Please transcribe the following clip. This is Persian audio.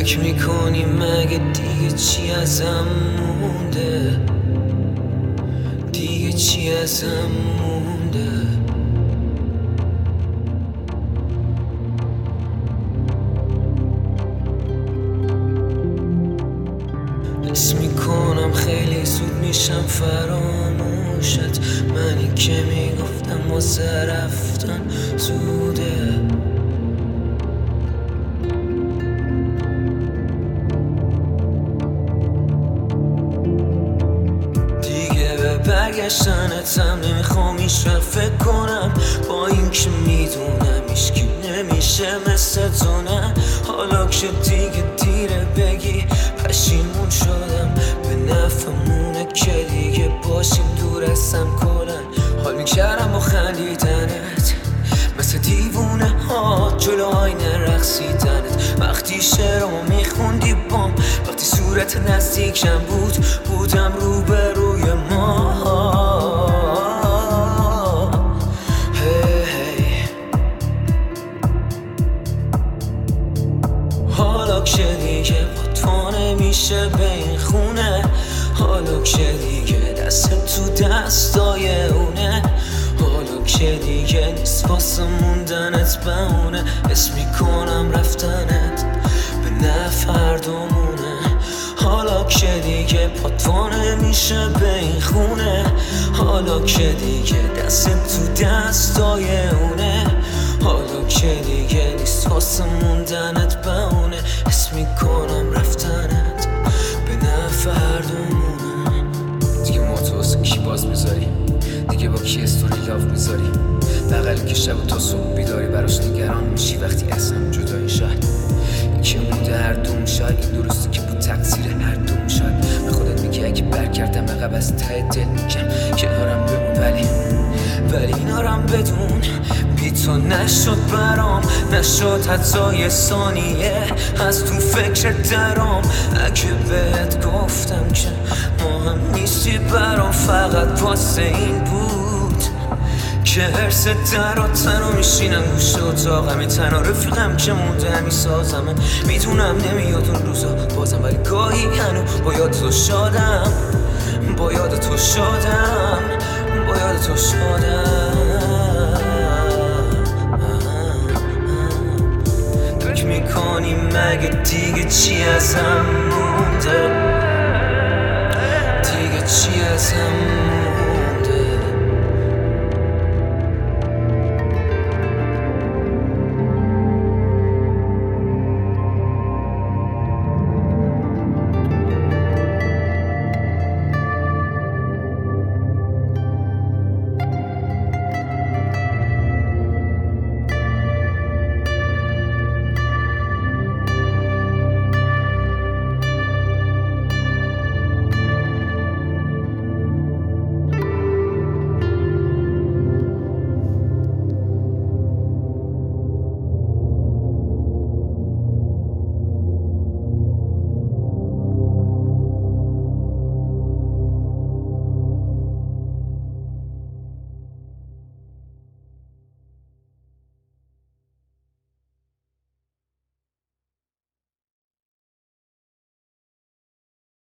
فکر میکنی مگه دیگه چی ازم مونده؟ دیگه چی ازم مونده؟ حس میکنم خیلی زود میشم فراموشت، منی که میگفتم واسه رفتن زوده. دیگه به برگشتنتم نمیخوام هیچ وقت فکر کنم، با این که میدونم هیچکی نمیشه مثل تو. نه حالا که دیگه دیره بگی پشیمون شدم، به نفعمونه که دیگه باشیم دور ازم کلن. حال میکردم با خندیدنت مثل دیوونه ها جلو آینه رقصیدنت، وقتی شعرمو میخوندی بام، وقتی صورت نزدیکم بودم روبروی ما. حالا که دیگه با تو نمیشه به این خونه، حالا که دیگه دست تو دستای اونه، حالا که دیگه نیست واسه موندنت بهونه. حس میکنم رفتنت به نفع دومونه، حالا که دیگه با تو نمیشه به این خونه، حالا که دیگه دست تو دستای اونه، حالا که دیگه نیست واسه موندنت بهونه. حس میکنم رفتنت به نفع دومونه. دیگه موتو واسه کی باز میذاری؟ دیگه با کی استوری لاف میذاری؟ بغل که شب و تا صبح بیداری براش نگران میشی وقتی اصلا جدایی شاید یکی مونده هر دوم، شاید این درسته که بود تقصیر هر دوم، شاید به خودت میگی اگه برگردم عقب از ته دل میگم کنارم بمون، ولی اینارم بدون بی تو نشد برام، نشد حتی یه ثانیه از تو فکر درام. اگه بهت گفتم که مهم نیستی برام، فقط واسه این بود که هرست در و تنها میشینم گوشه اتاقم، این تنها رفیقم که مونده همی سازمه. میدونم نمیاد اون روزا بازم، ولی گاهی هنو با یاد تو شادم، با یاد تو شادم، با یاد تو شادم. فکر میکنی مگه دیگه چی ازم مونده؟ دیگه چی ازم